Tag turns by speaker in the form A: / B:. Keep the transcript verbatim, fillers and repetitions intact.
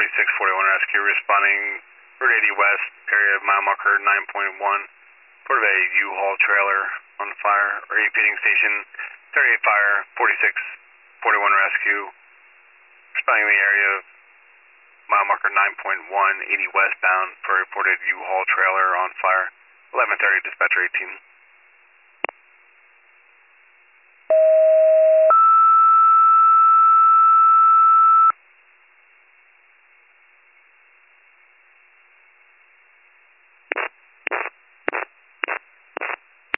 A: forty-six forty-one rescue responding Route eighty West, area of mile marker nine point one. Report of a U-Haul trailer on fire. Repeating station thirty-eight fire, forty-six forty-one rescue. Responding the area of mile marker nine point one, eighty westbound for reported U-Haul trailer on fire. eleven thirty dispatcher eighteen.